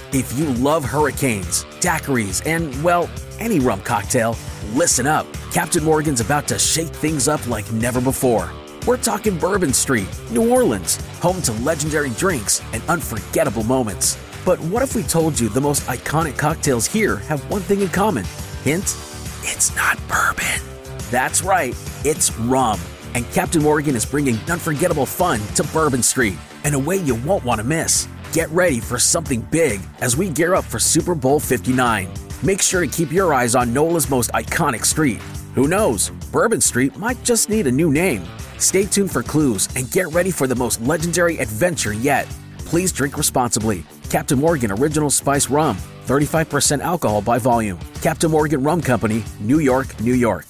If you love hurricanes, daiquiris, and, well, any rum cocktail, listen up. Captain Morgan's about to shake things up like never before. We're talking Bourbon Street, New Orleans, home to legendary drinks and unforgettable moments. But what if we told you the most iconic cocktails here have one thing in common? Hint, it's not bourbon. That's right, it's rum. And Captain Morgan is bringing unforgettable fun to Bourbon Street in a way you won't want to miss. Get ready for something big as we gear up for Super Bowl 59. Make sure to keep your eyes on NOLA's most iconic street. Who knows, Bourbon Street might just need a new name. Stay tuned for clues and get ready for the most legendary adventure yet. Please drink responsibly. Captain Morgan Original Spice Rum, 35% alcohol by volume. Captain Morgan Rum Company, New York, New York.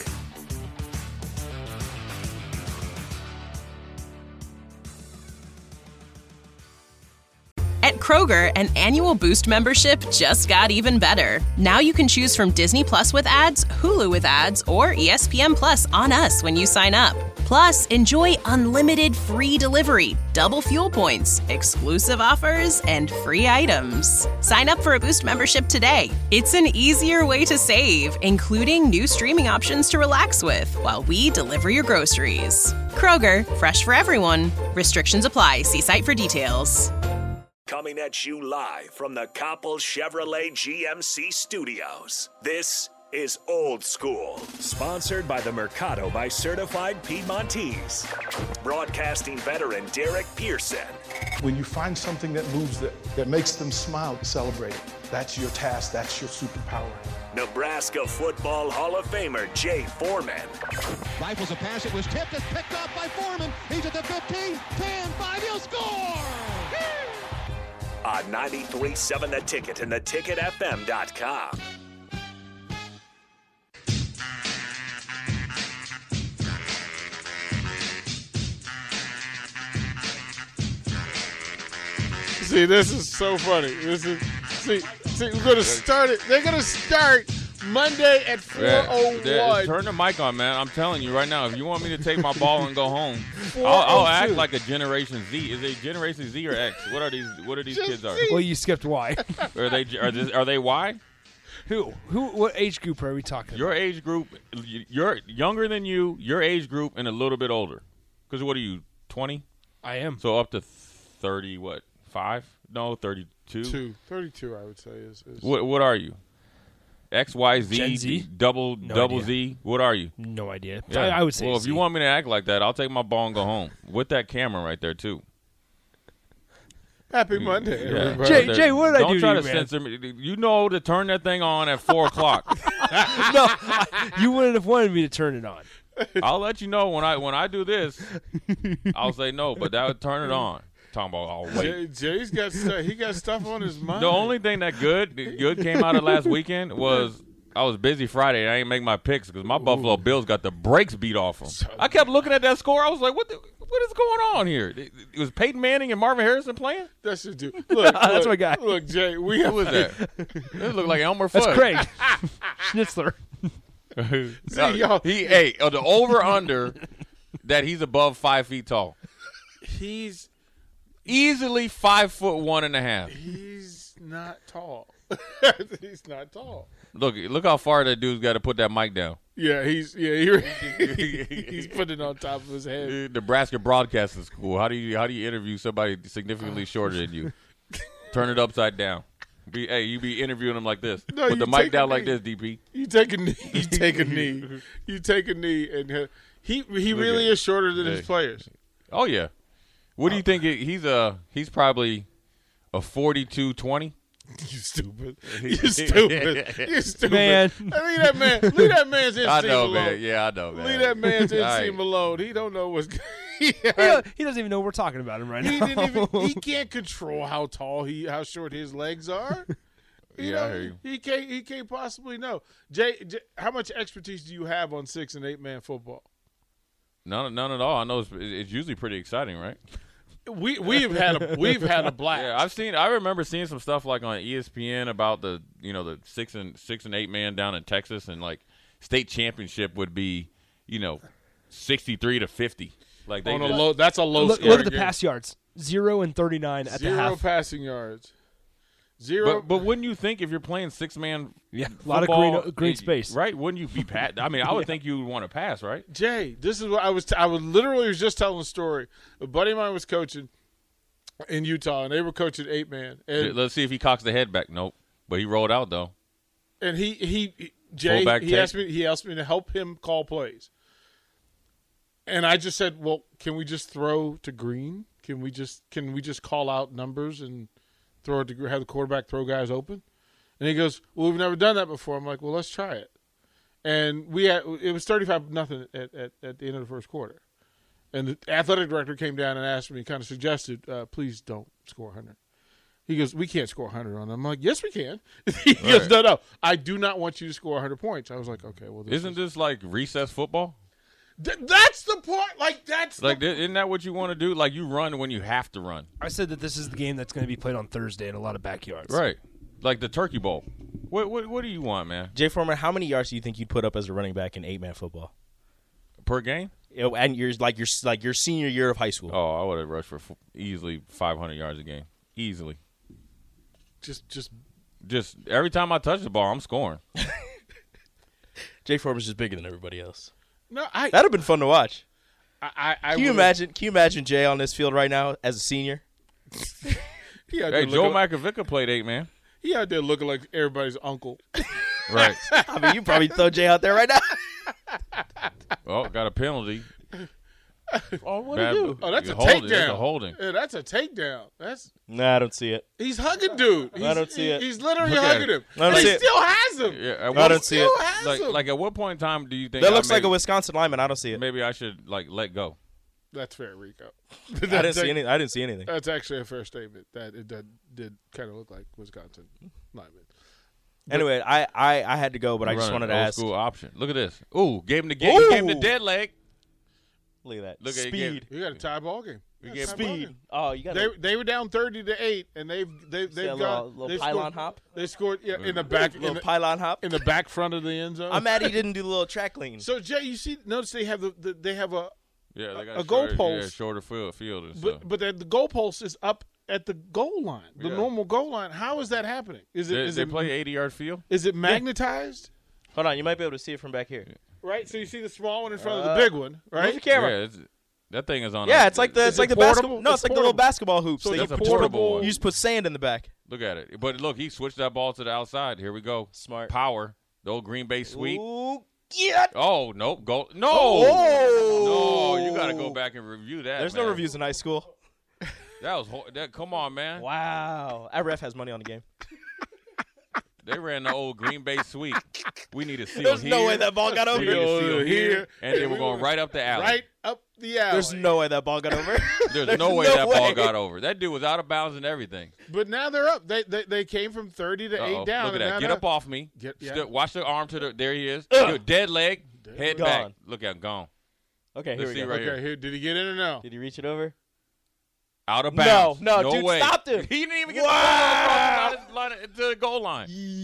At Kroger, an annual Boost membership just got even better. Now you can choose from Disney Plus with ads, Hulu with ads, or ESPN Plus on us when you sign up. Plus, enjoy unlimited free delivery, double fuel points, exclusive offers, and free items. Sign up for a Boost membership today. It's an easier way to save, including new streaming options to relax with while we deliver your groceries. Kroger, fresh for everyone. Restrictions apply. See site for details. Coming at you live from the Coppel Chevrolet GMC studios. This is Old School, sponsored by the Mercado by Certified Piedmontese. Broadcasting veteran Derek Pearson. When you find something that moves that makes them smile, celebrate it. That's your task. That's your superpower. Nebraska Football Hall of Famer Jay Foreman. Rifles a pass. It was tipped. It's picked up by Foreman. He's at the 15, 10, 5. He'll score! On 93.7 The Ticket and theticketfm.com. See, this is so funny. See, we're gonna start it. They're gonna start Monday at 4:01. Turn the mic on, man. I'm telling you right now. If you want me to take my ball and go home, I'll act like a Generation Z. Is it Generation Z or X? What are these kids? Well, you skipped Y. Are they Y? Who? What age group are we talking? Your age group. You're younger than you. Your age group and a little bit older. Because what are you? 20? I am. So up to 30. What? 5? No, 32. 32, I would say is. What are you? X, Y, Z, Gen Z? double idea. Z. What are you? No idea. Yeah. I would say. Well, if Z. you want me to act like that, I'll take my ball and go home with that camera right there too. Happy Monday, Yeah. everybody. Jay, what did I do Don't try to to you, man? censor me. You know to turn that thing on at 4 o'clock. No, you wouldn't have wanted me to turn it on. I'll let you know when I do this. I'll say no, but that would turn it on. Talking about, oh wait. Jay's got stuff. He got stuff on his mind. The only thing that good came out of last weekend was I was busy Friday and I didn't make my picks because my Buffalo Bills got the brakes beat off them. I kept looking at that score. I was like, what is going on here? It was Peyton Manning and Marvin Harrison playing? That's your dude. Look, That's my guy. Look, Jay, Who was that? It looked like Elmer Fudd. That's Craig Schnitzler. See, y'all. The over under that he's above 5 feet tall. He's Easily 5'1.5". He's not tall. He's not tall. Look how far that dude's got to put that mic down. Yeah, he's putting it on top of his head. Nebraska Broadcasting School. How do you interview somebody significantly shorter than you? Turn it upside down. You be interviewing them like this. No, Put the mic down like this, DP. You take a knee. You take a knee. You take a knee, and he really is shorter than his players. Oh yeah. What do you think? He's probably a 42-20. You stupid. You stupid. You stupid. Man. Leave that man's inseam I know, alone. man. Yeah, I know, man. Leave that man's All right. inseam alone. He don't know what's He doesn't even know we're talking about him right now. He can't control how short his legs are. I hear you. He can't possibly know. Jay, how much expertise do you have on 6 and 8 man football? None at all. I know it's usually pretty exciting, right? We've had a blast. Yeah, I remember seeing some stuff like on ESPN about the 6 and 8 man down in Texas, and like state championship would be 63-50. Like that's a low. Look at the pass yards. 0 and 39 at the half. 0 passing yards. 0. But wouldn't you think if you're playing 6-man a lot of green space. Right? Wouldn't you be pass? I mean, I would think you would want to pass, right? Jay, this is what I was literally just telling a story. A buddy of mine was coaching in Utah, and they were coaching 8-man. And Let's see if he cocks the head back. Nope. But he rolled out, though. And Jay, he asked me to help him call plays. And I just said, well, can we just throw to green? Can we just call out numbers and throw it to have the quarterback throw guys open? And he goes, well, we've never done that before. I'm like, well, let's try it. And it was 35-0 at the end of the first quarter. And the athletic director came down and asked me, kind of suggested, please don't score 100. He goes, we can't score 100 on them. I'm like, yes, we can. He goes, no, I do not want you to score 100 points. I was like, okay, well, isn't this like recess football? That's the part. Isn't that what you want to do? Like, you run when you have to run. I said that this is the game that's going to be played on Thursday in a lot of backyards. Right. Like the Turkey Bowl. What do you want, man? Jay Foreman, how many yards do you think you'd put up as a running back in 8-man football? Per game? And your senior year of high school. Oh, I would have rushed for easily 500 yards a game. Easily. Just every time I touch the ball, I'm scoring. Jay Foreman's just bigger than everybody else. No, that'd have been fun to watch. Can you imagine Jay on this field right now as a senior? Hey, Joe Makovica played 8-man. He out there looking like everybody's uncle. Right. I mean, you probably throw Jay out there right now. Oh, got a penalty. Oh, what did he do? Oh, that's a takedown. That's a holding. Yeah, that's a takedown. Nah, I don't see it. He's hugging dude. I don't see it. He's literally hugging him. I don't see he it. still has him. Yeah, I don't see it. Like, at what point in time do you think that looks like a Wisconsin lineman? I don't see it. Maybe I should let go. That's fair, Rico. I didn't see anything. That's actually a fair statement. That it did kind of look like Wisconsin lineman. Anyway, I had to go, but I just wanted to ask. Old school option. Look at this. Ooh, gave him the game. He gave him the dead leg. Look at that. Look at speed. We got a tie ball game. Speed. Oh, you got. They were down 30-8, and they've got a little pylon hop. They scored in the back. Pylon hop in the back front of the end zone. I'm mad he didn't do the little track lean. So Jay, notice they have they have a they got a goalpost, shorter field and stuff. But the goalpost is up at the goal line, the normal goal line. How is that happening? They play 80-yard field? Is it magnetized? Hold on, you might be able to see it from back here. Right, so you see the small one in front of the big one, right? Where's the camera? Yeah, that thing is on. Yeah, it's like the basketball. No, it's like the little basketball hoops. So it's a portable one. You just put sand in the back. Look at it. But look, he switched that ball to the outside. Here we go. Smart. Power. The old Green Bay sweep. Ooh, yeah. Oh, nope. No. Oh. No, you got to go back and review that. There's no reviews in high school. Come on, man. Wow. That ref has money on the game. They ran the old Green Bay sweep. We need a seal There's here. no way that ball got over. We need a seal here. And then we're going right up the alley. Right up the alley. There's no way that ball got over. There's no way that ball got over. That dude was out of bounds and everything. But now they're up. They came from 30-8 down. Look at that. Get up off me. Watch the arm to the. There he is. Dead leg. Head back. Look at him. Gone. Okay, here we go. Right here. Did he get in or no? Did he reach it over? Out of bounds. No, dude, way. stopped him. He didn't even get the ball across to the goal line.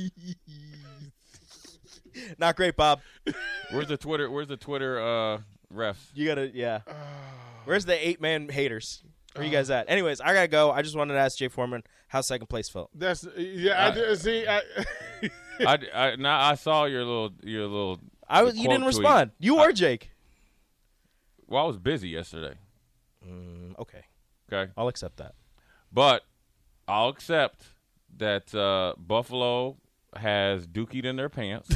Not great, Bob. Where's the Twitter refs? You gotta, Where's the 8-man haters? Where you guys at? Anyways, I gotta go. I just wanted to ask Jay Foreman how second place felt. I did see. I saw your little. You didn't respond. You or Jake? Well, I was busy yesterday. Okay. I'll accept that. But I'll accept that Buffalo has dookied in their pants.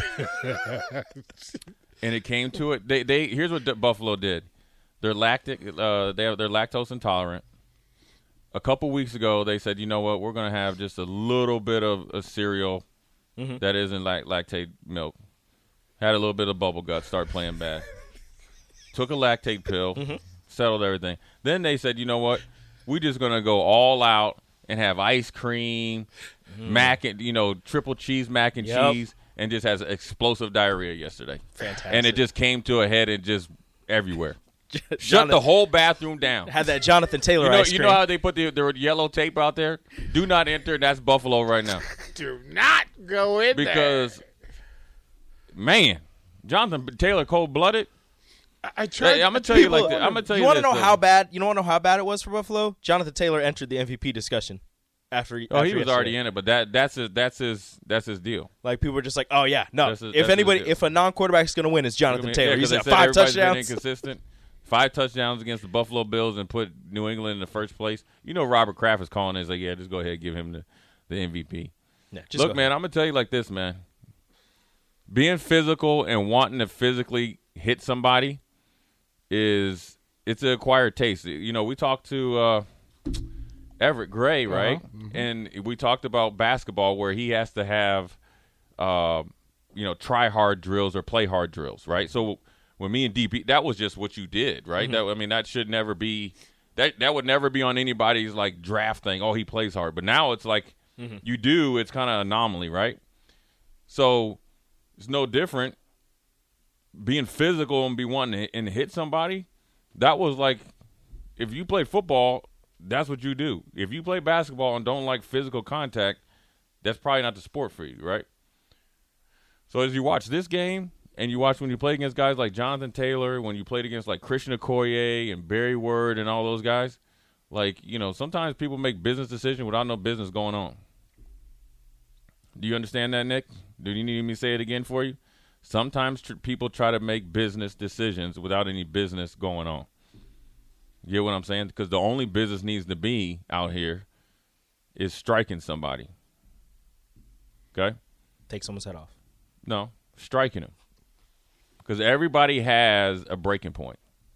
And it came to it. They here's what Buffalo did. They're lactose intolerant. A couple weeks ago, they said, you know what, we're going to have just a little bit of a cereal that isn't lactate milk. Had a little bit of bubble gut, start playing bad. Took a lactate pill, settled everything. Then they said, you know what, we're just going to go all out and have ice cream, mac and triple cheese mac and cheese, and just has explosive diarrhea yesterday. Fantastic. And it just came to a head and just everywhere. Shut the whole bathroom down. Had that Jonathan Taylor ice cream. You know how they put their yellow tape out there? Do not enter. That's Buffalo right now. Do not go in there. Because, man, Jonathan Taylor cold-blooded. I tried. I'm gonna tell you like this. I'm gonna tell you. You want to know how bad? You want to know how bad it was for Buffalo? Jonathan Taylor entered the MVP discussion. after. He was already in it, but that's his deal. Like people were just like, oh yeah, no. If if a non-quarterback is going to win, it's Jonathan Taylor. He's at 5 touchdowns. Been inconsistent. 5 touchdowns against the Buffalo Bills and put New England in the first place. Robert Kraft is calling it. He's like, yeah, just go ahead and give him the MVP. Yeah, look, man, I'm gonna tell you like this, man. Being physical and wanting to physically hit somebody it's an acquired taste. We talked to Everett Gray, right? Mm-hmm. And we talked about basketball where he has to have, try hard drills or play hard drills, right? So when me and DP, that was just what you did, right? Mm-hmm. That should never be that would never be on anybody's like draft thing. Oh, he plays hard, but now it's like you do. It's kind of anomaly, right? So it's no different. Being physical and be wanting to hit somebody, that was like if you played football, that's what you do. If you play basketball and don't like physical contact, that's probably not the sport for you, right? So as you watch this game and you watch when you play against guys like Jonathan Taylor, when you played against like Christian Okoye and Barry Word and all those guys, like, sometimes people make business decisions without no business going on. Do you understand that, Nick? Do you need me to say it again for you? Sometimes people try to make business decisions without any business going on. You get what I'm saying? Because the only business needs to be out here is striking somebody. Okay? Take someone's head off. No, striking him. Because everybody has a breaking point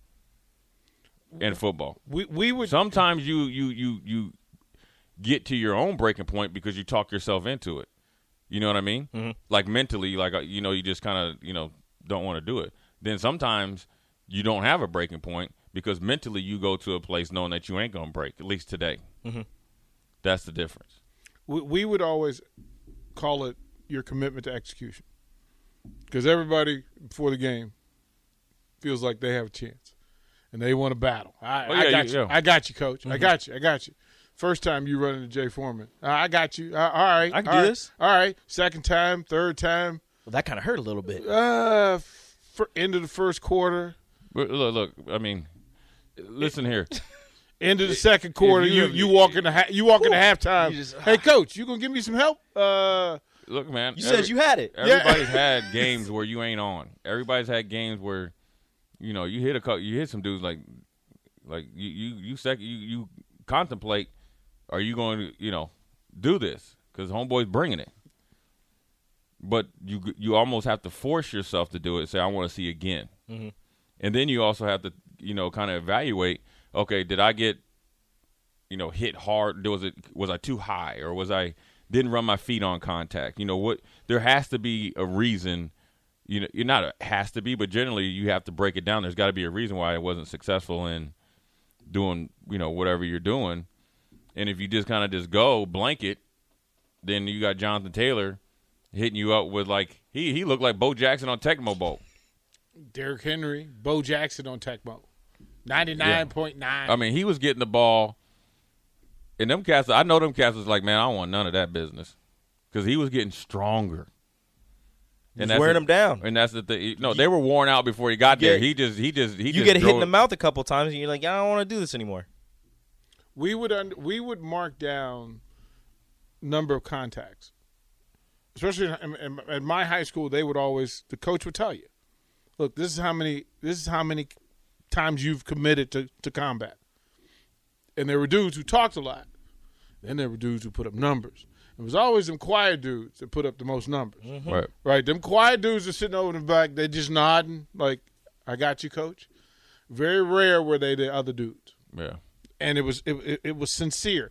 in football. We would sometimes you get to your own breaking point because you talk yourself into it. You know what I mean? Mm-hmm. Like mentally, like you just kind of don't want to do it. Then sometimes you don't have a breaking point because mentally you go to a place knowing that you ain't gonna break. At least today. Mm-hmm. That's the difference. We would always call it your commitment to execution, because everybody before the game feels like they have a chance and they want to battle. I got you, Coach. Mm-hmm. I got you. First time you run into Jay Foreman, I got you. All right, I can do this. All right, second time, third time. Well, that kind of hurt a little bit. End of the first quarter. Look. Listen here. End of the second quarter, you walk into halftime. Hey, Coach, you gonna give me some help? Look, man. You said you had it. Everybody's had games where you ain't on. Everybody's had games where, you hit some dudes like you contemplate. Are you going to, do this? Because homeboy's bringing it. But you almost have to force yourself to do it. Say, I want to see again. Mm-hmm. And then you also have to, kind of evaluate, okay, did I get, hit hard? Was I too high? Or didn't run my feet on contact? There has to be a reason. You're not has to be, but generally you have to break it down. There's got to be a reason why I wasn't successful in doing, whatever you're doing. And if you just kind of just go blanket, then you got Jonathan Taylor hitting you up with he looked like Bo Jackson on Tecmo Bowl. Derrick Henry, Bo Jackson on Tecmo. 99.9. Yeah. I mean, he was getting the ball. And them cats, I know them cats was like, man, I don't want none of that business. Because he was getting stronger. And that's wearing them down. And that's the thing. No, they were worn out before he got there. He just you get hit in the mouth a couple times and you're like, I don't want to do this anymore. We would mark down number of contacts, especially in my high school. The coach would tell you, look, this is how many times you've committed to combat. And there were dudes who talked a lot. Then there were dudes who put up numbers. It was always them quiet dudes that put up the most numbers. Mm-hmm. Right. Them quiet dudes are sitting over in the back. They just nodding like, I got you, Coach. Very rare were they the other dudes. Yeah. And it was sincere.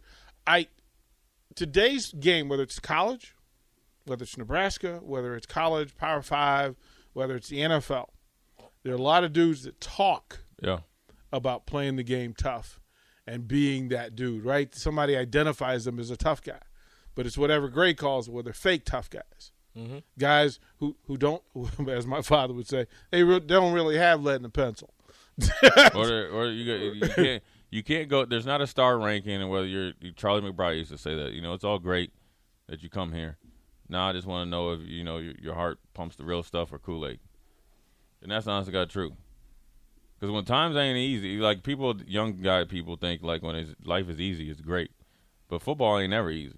Today's game, whether it's college, whether it's Nebraska, whether it's college, Power 5, whether it's the NFL, there are a lot of dudes that talk about playing the game tough and being that dude, right? Somebody identifies them as a tough guy. But it's whatever Gray calls it, where they're fake tough guys. Mm-hmm. Guys who don't, as my father would say, they don't really have lead in the pencil. or you can't go. There's not a star ranking, and whether you're Charlie McBride used to say that. It's all great that you come here. Now I just want to know if your heart pumps the real stuff or Kool-Aid, and that's honestly God true. Because when times ain't easy, like young guy people think like when life is easy, it's great. but football ain't never easy.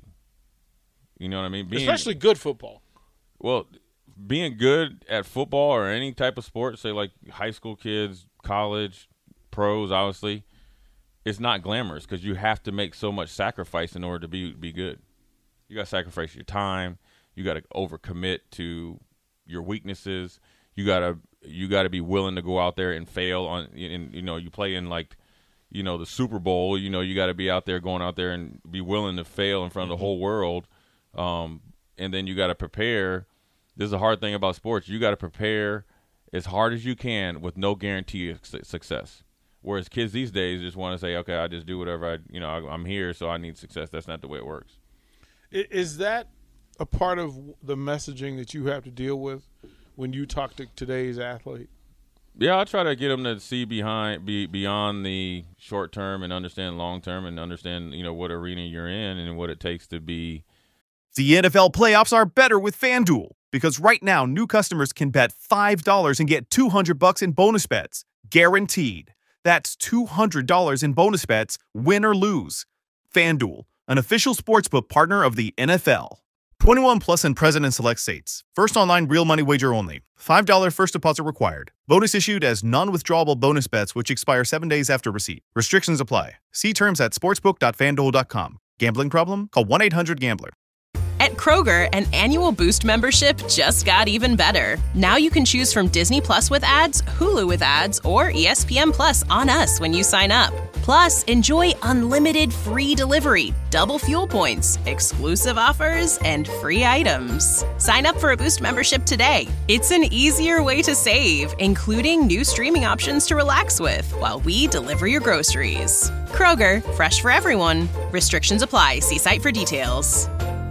You know what I mean? Especially good football. Well, being good at football or any type of sport, say like high school kids, college, pros, obviously, it's not glamorous because you have to make so much sacrifice in order to be good. You got to sacrifice your time. You got to overcommit to your weaknesses. You got to be willing to go out there and fail on. And you play in like, the Super Bowl. You got to be out there going out there and be willing to fail in front of the whole world. And then you got to prepare. This is the hard thing about sports. You got to prepare as hard as you can with no guarantee of success. Whereas kids these days just want to say, okay, I just do whatever I'm here, so I need success. That's not the way it works. Is that a part of the messaging that you have to deal with when you talk to today's athlete? Yeah, I try to get them to see beyond the short term and understand long term and understand, what arena you're in and what it takes to be. The NFL playoffs are better with FanDuel because right now new customers can bet $5 and get $200 in bonus bets, guaranteed. That's $200 in bonus bets, win or lose. FanDuel, an official sportsbook partner of the NFL. 21 plus and present in select states. First online real money wager only. $5 first deposit required. Bonus issued as non-withdrawable bonus bets which expire 7 days after receipt. Restrictions apply. See terms at sportsbook.fanduel.com. Gambling problem? Call 1-800-GAMBLER. At Kroger, an annual Boost membership just got even better. Now you can choose from Disney Plus with ads, Hulu with ads, or ESPN Plus on us when you sign up. Plus, enjoy unlimited free delivery, double fuel points, exclusive offers, and free items. Sign up for a Boost membership today. It's an easier way to save, including new streaming options to relax with while we deliver your groceries. Kroger, fresh for everyone. Restrictions apply. See site for details.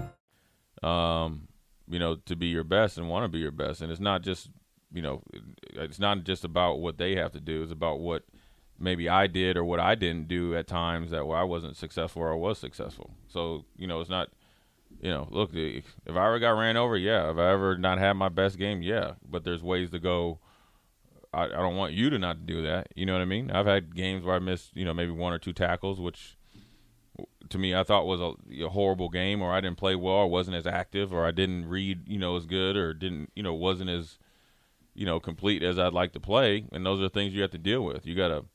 To be your best and want to be your best. And it's not just, it's not just about what they have to do. It's about what maybe I did or what I didn't do at times that where I wasn't successful or I was successful. So, it's not, look, if I ever got ran over, yeah. If I ever not had my best game, yeah. But there's ways to go. I don't want you to not do that. You know what I mean? I've had games where I missed, maybe one or two tackles, which to me, I thought was a horrible game, or I didn't play well, or wasn't as active, or I didn't read, as good, or didn't, wasn't as, complete as I'd like to play. And those are things you have to deal with. You got to,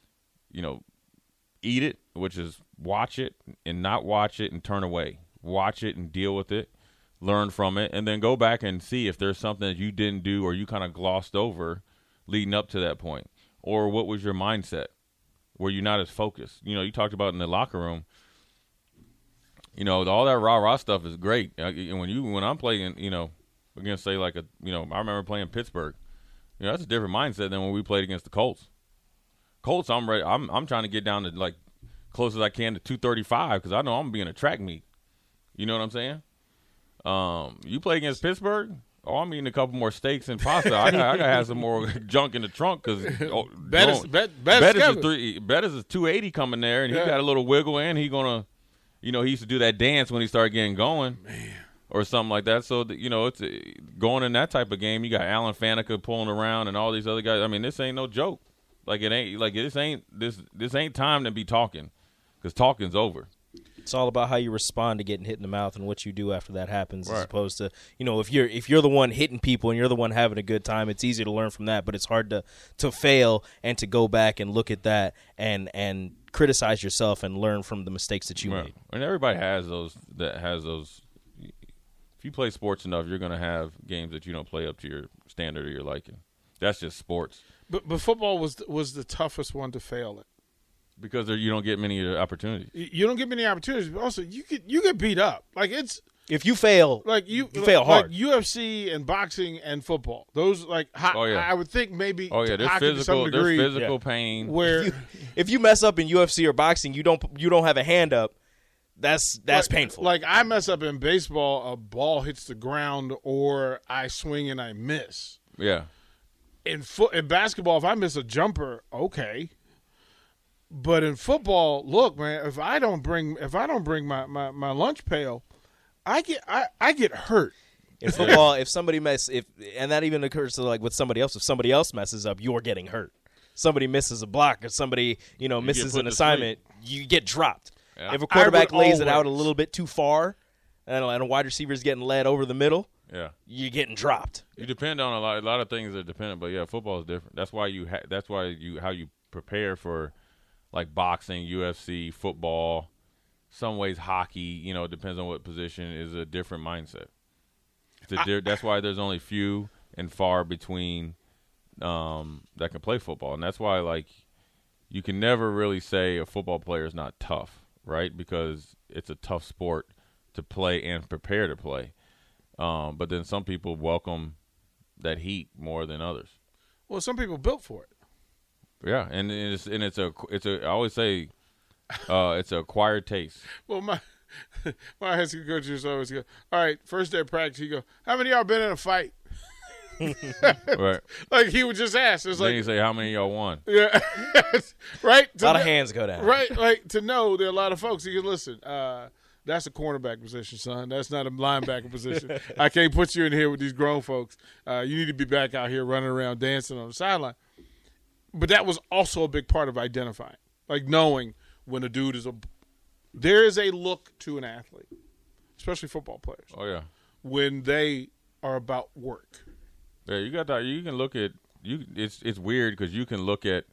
eat it, which is watch it and not watch it and turn away. Watch it and deal with it, learn from it, and then go back and see if there's something that you didn't do or you kind of glossed over leading up to that point. Or what was your mindset? Were you not as focused? You talked about in the locker room. All that rah-rah stuff is great. When I'm playing, against, say, like I remember playing Pittsburgh. That's a different mindset than when we played against the Colts. Colts, I'm ready. I'm trying to get down to, like, close as I can to 235 because I know I'm being a track meet. You know what I'm saying? You play against Pittsburgh? Oh, I'm eating a couple more steaks and pasta. I got to have some more junk in the trunk because Bettis is 280 coming there, and he got a little wiggle in. He going to. He used to do that dance when he started getting going, or something like that. So, it's going in that type of game. You got Alan Faneca pulling around and all these other guys. I mean, this ain't no joke. Like this ain't time to be talking, because talking's over. It's all about how you respond to getting hit in the mouth and what you do after that happens, right. As opposed to, if you're the one hitting people and you're the one having a good time, it's easy to learn from that. But it's hard to fail and to go back and look at that and criticize yourself and learn from the mistakes that you made. And everybody has those. If you play sports enough, you're going to have games that you don't play up to your standard or your liking. That's just sports. But football was the toughest one to fail at. Because you don't get many opportunities. You don't get many opportunities, but also you get beat up. Like if you fail, like you fail hard. Like UFC and boxing and football, those I would think maybe. Oh yeah, there's physical pain. Where if you mess up in UFC or boxing, you don't have a hand up. That's painful. Like I mess up in baseball, a ball hits the ground, or I swing and I miss. Yeah. In basketball, if I miss a jumper, okay. But in football, look, man, if I don't bring my lunch pail, I get hurt. In football, if somebody and that even occurs to like with somebody else, if somebody else messes up, you're getting hurt. Somebody misses a block or somebody, misses an assignment, you get dropped. If a quarterback lays it out a little bit too far and a wide receiver is getting led over the middle, you're getting dropped. You depend on a lot of things are dependent, but yeah, football is different. That's why how you prepare for like boxing, UFC, football, some ways hockey. You know, it depends on what position is a different mindset. That's why there's only few and far between that can play football, and that's why like you can never really say a football player is not tough, right? Because it's a tough sport to play and prepare to play. But then some people welcome that heat more than others. Well, some people built for it. Yeah, and it's I always say it's an acquired taste. Well, my high school coach used to always go, all right, first day of practice, he go, how many of y'all been in a fight? Right. Like he would just ask. It's then like you say, how many of y'all won? Yeah. Right? A lot of hands go down. Right? Like to know there are a lot of folks. You can listen, that's a cornerback position, son. That's not a linebacker position. I can't put you in here with these grown folks. You need to be back out here running around dancing on the sideline. But that was also a big part of identifying, like knowing when a dude is there is a look to an athlete, especially football players. Oh yeah, when they are about work. Yeah, you got that. You can look at you. It's weird because you can look at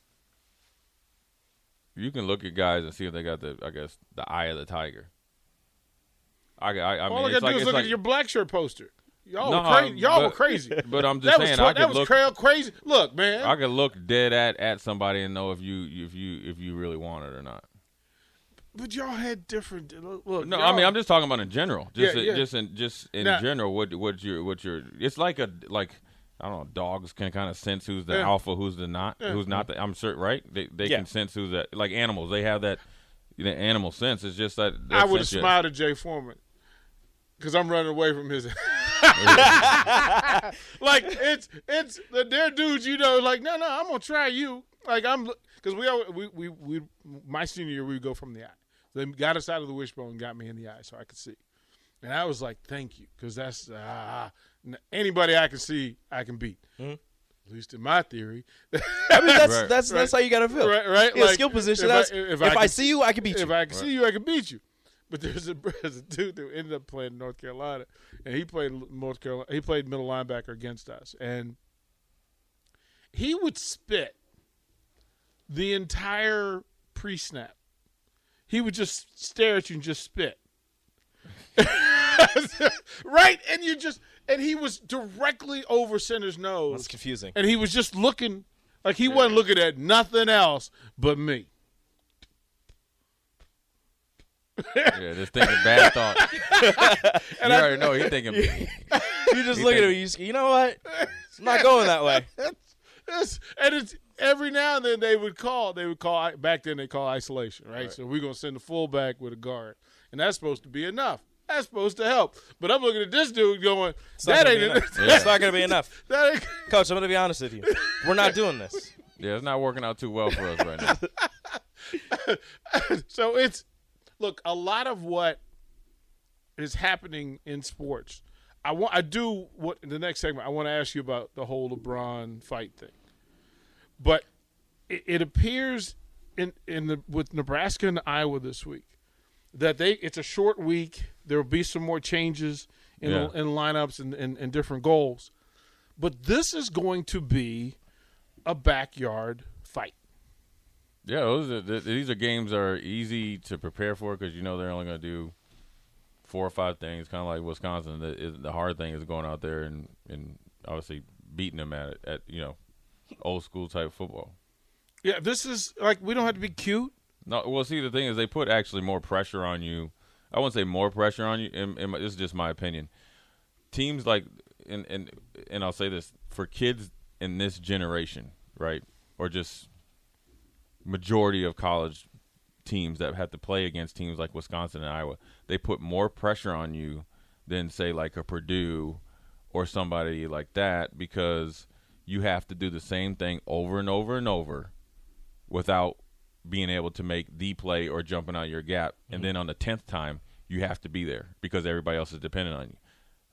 guys and see if they got the eye of the tiger. I mean, all I got to do is look at your black shirt poster. Y'all were crazy. But I'm just saying, that was crazy. Look, man, I could look dead at somebody and know if you really want it or not. But y'all had different. Look, no, I mean I'm just talking about in general. Just in general. What your it's like I don't know. Dogs can kind of sense who's the alpha, who's the not, who's not. I'm certain, right? They can sense who's that. Like animals, they have that animal sense. It's just that I would have smiled at Jay Foreman because I'm running away from his. Like it's they're dudes, like no, I'm gonna try you. Like because we my senior year we would go from the eye. They got us out of the wishbone and got me in the eye so I could see, and I was like, thank you, because that's anybody I can see I can beat. Mm-hmm. At least in my theory. I mean that's how you gotta feel. Right. Yeah, like, skill position. If I see you, I can beat you. If I can see you, I can beat you. But there's a dude who ended up playing North Carolina, and he played North Carolina. He played middle linebacker against us, and he would spit the entire pre-snap. He would just stare at you and just spit, right? And he was directly over center's nose. That's confusing. And he was just looking like he wasn't looking at nothing else but me. Yeah, just thinking bad thoughts. You already know he's thinking. You just look at him. You know what? It's not going that way. And it's every now and then they would call. Back then they call isolation, right? So we're gonna send a fullback with a guard, and that's supposed to be enough. That's supposed to help. But I'm looking at this dude going, that ain't enough. It's not gonna be enough. Coach, I'm gonna be honest with you. We're not doing this. Yeah, it's not working out too well for us right now. So look, a lot of what is happening in sports, in the next segment, I want to ask you about the whole LeBron fight thing. But it appears with Nebraska and Iowa this week that it's a short week. There will be some more changes in lineups and different goals. But this is going to be a backyard fight. Yeah, these are games that are easy to prepare for because they're only going to do 4 or 5 things, kind of like Wisconsin. The hard thing is going out there and obviously beating them at old school type football. Yeah, this is like we don't have to be cute. No, well, see, the thing is they put actually more pressure on you. I wouldn't say more pressure on you. This is just my opinion. Teams like and I'll say this for kids in this generation, right, or just majority of college teams that have to play against teams like Wisconsin and Iowa, they put more pressure on you than say like a Purdue or somebody like that because you have to do the same thing over and over and over without being able to make the play or jumping out your gap. And then on the 10th time, you have to be there because everybody else is dependent on you.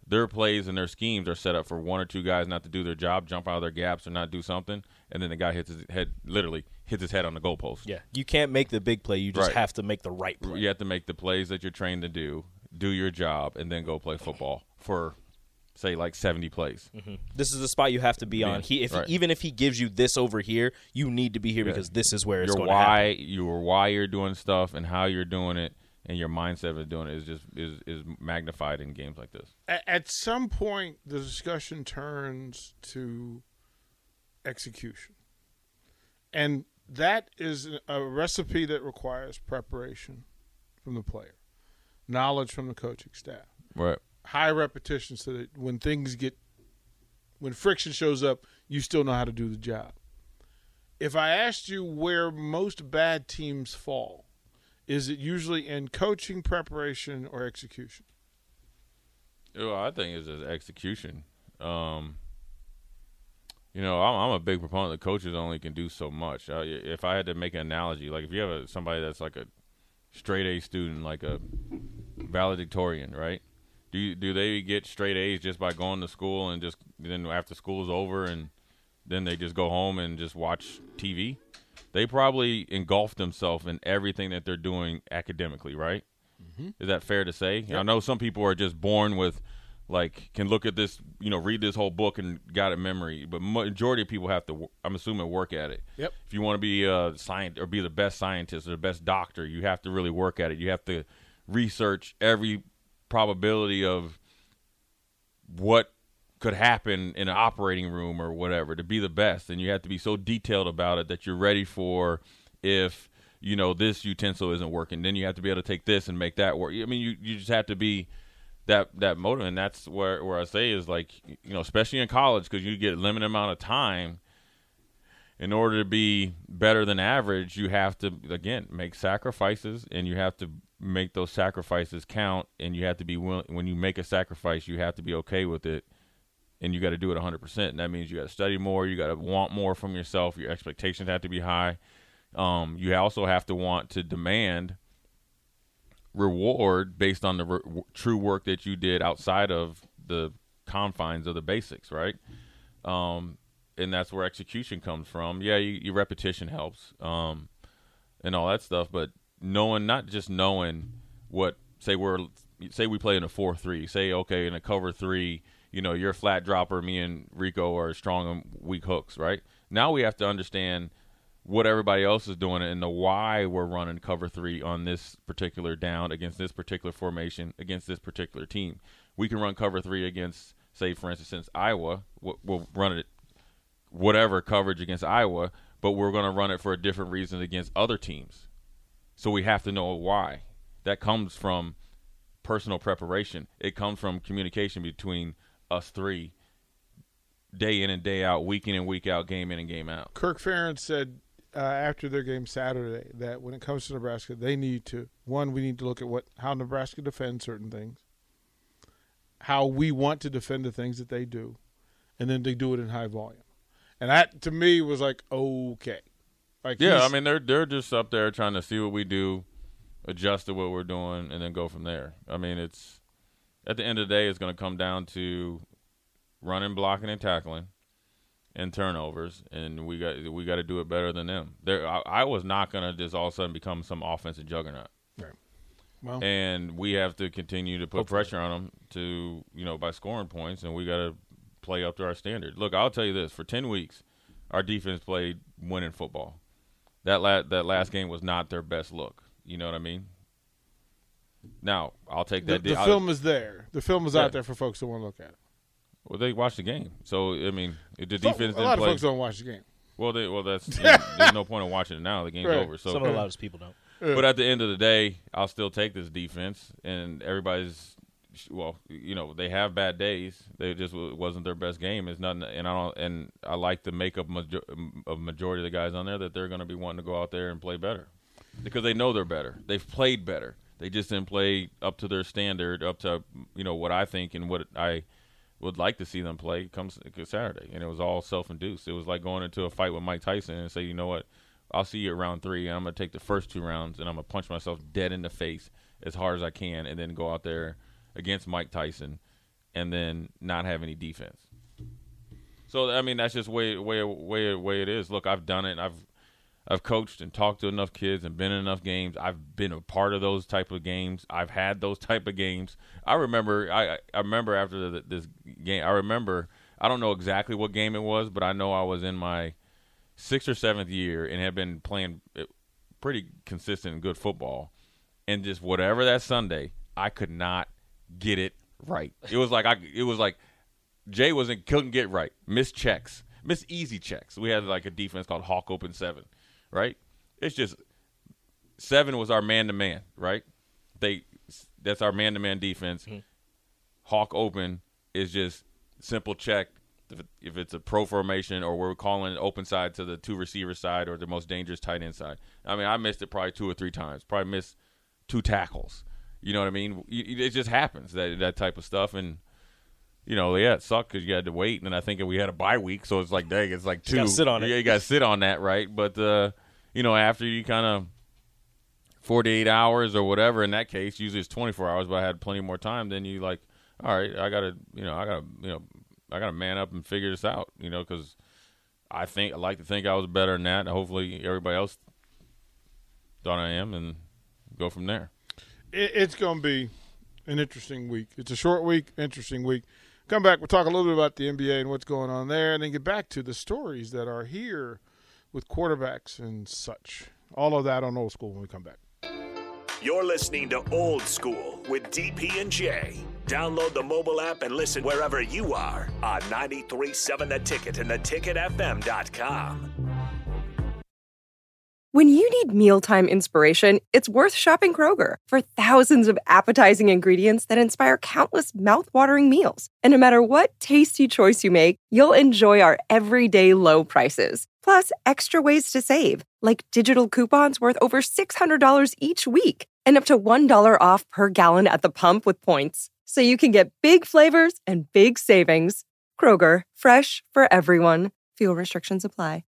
their plays and their schemes are set up for one or two guys not to do their job, jump out of their gaps or not do something, and then the guy hits his head on the goalpost. Yeah, you can't make the big play. You just have to make the right play. You have to make the plays that you're trained to do your job, and then go play football for, say, like 70 plays. Mm-hmm. This is the spot you have to be on. Even if he gives you this over here, you need to be here because this is where it's going to happen. Why you're doing stuff and how you're doing it and your mindset of doing it is magnified in games like this. At some point, the discussion turns to execution. And that is a recipe that requires preparation from the player, knowledge from the coaching staff. Right. High repetition so that when friction shows up, you still know how to do the job. If I asked you where most bad teams fall, is it usually in coaching, preparation, or execution? Well, I think it's just execution. I'm a big proponent that coaches only can do so much. If I had to make an analogy, like if you have somebody that's like a straight A student, like a valedictorian, right? Do they get straight A's just by going to school and just then after school is over and then they just go home and just watch TV? They probably engulf themselves in everything that they're doing academically, right? Mm-hmm. Is that fair to say? Yep. I know some people are just born with, like, can look at this, read this whole book and got it memory. But majority of people have to, I'm assuming, work at it. Yep. If you want to be a scientist or be the best scientist or the best doctor, you have to really work at it. You have to research every probability of what could happen in an operating room or whatever to be the best, and you have to be so detailed about it that you're ready for if this utensil isn't working, then you have to be able to take this and make that work. I mean, you just have to be that motive, and that's where I say is like, especially in college, because you get a limited amount of time. In order to be better than average, you have to, again, make sacrifices, and you have to make those sacrifices count, and you have to be willing. When you make a sacrifice, you have to be okay with it. And you got to do it 100%. And that means you got to study more. You got to want more from yourself. Your expectations have to be high. You also have to want to demand reward based on the true work that you did outside of the confines of the basics, right? And that's where execution comes from. Yeah, your repetition helps and all that stuff. But not just knowing what, say we play in a 4-3. Say, okay, in a cover 3, you're a flat dropper, me and Rico are strong and weak hooks, right? Now we have to understand what everybody else is doing and the why we're running cover 3 on this particular down against this particular formation against this particular team. We can run cover 3 against, say, for instance, Iowa. We'll run it whatever coverage against Iowa, but we're going to run it for a different reason against other teams. So we have to know why. That comes from personal preparation. It comes from communication between us three, day in and day out, week in and week out, game in and game out. Kirk Ferentz said after their game Saturday that when it comes to Nebraska, they need to, we need to look at how Nebraska defends certain things, how we want to defend the things that they do, and then they do it in high volume. And that, to me, was like, okay. Like, yeah, I mean, they're just up there trying to see what we do, adjust to what we're doing, and then go from there. I mean, it's at the end of the day, it's going to come down to running, blocking, and tackling, and turnovers, and we got to do it better than them. I was not going to just all of a sudden become some offensive juggernaut. Right. Well, and we have to continue to put pressure on them to, by scoring points, and we got to play up to our standard. Look, I'll tell you this: for 10 weeks, our defense played winning football. That last game was not their best look. You know what I mean? Now, I'll take that. The film is there. The film is out there for folks that want to look at it. Well, they watched the game. So, I mean, the defense didn't play. A lot of folks don't watch the game. Well, that's there's no point in watching it now. The game's over. So some of the loudest people don't. But at the end of the day, I'll still take this defense, and everybody's they have bad days. They just wasn't their best game. It's nothing, and I like the makeup of majority of the guys on there that they're going to be wanting to go out there and play better because they know they're better. They've played better. They just didn't play up to their standard, up to what I think and what I would like to see them play comes Saturday. And it was all self-induced. It was like going into a fight with Mike Tyson and say, you know what, I'll see you at round 3, and I'm going to take the first 2 rounds, and I'm going to punch myself dead in the face as hard as I can and then go out there against Mike Tyson and then not have any defense. So I mean, that's just way it is. Look, I've done it. I've coached and talked to enough kids and been in enough games. I've been a part of those type of games. I've had those type of games. I remember after this game. I don't know exactly what game it was, but I know I was in my 6th or 7th year and had been playing pretty consistent and good football. And just whatever that Sunday, I could not get it right. It was like Jay couldn't get right. Missed checks, missed easy checks. We had like a defense called Hawk Open 7, right? It's just 7 was our man-to-man, right? That's our man-to-man defense. Mm-hmm. Hawk Open is just simple check. If it's a pro formation or we're calling open side to the 2 receiver side or the most dangerous tight end side. I mean, I missed it probably 2 or 3 times. Probably missed 2 tackles. You know what I mean? It just happens, that type of stuff. And, it sucked because you had to wait. And I think we had a bye week, so it's like, dang, it's like 2. You got to sit on it. Yeah, you got to sit on that, right? But, after you kind of 48 hours or whatever, in that case, usually it's 24 hours, but I had plenty more time, then you like, all right, I got to man up and figure this out, because I like to think I was better than that. Hopefully everybody else thought I am, and go from there. It's going to be an interesting week. It's a short week, interesting week. Come back, we'll talk a little bit about the NBA and what's going on there, and then get back to the stories that are here with quarterbacks and such. All of that on Old School when we come back. You're listening to Old School with DP and J. Download the mobile app and listen wherever you are on 93.7 The Ticket and theticketfm.com. When you need mealtime inspiration, it's worth shopping Kroger for thousands of appetizing ingredients that inspire countless mouth-watering meals. And no matter what tasty choice you make, you'll enjoy our everyday low prices. Plus, extra ways to save, like digital coupons worth over $600 each week and up to $1 off per gallon at the pump with points. So you can get big flavors and big savings. Kroger, fresh for everyone. Fuel restrictions apply.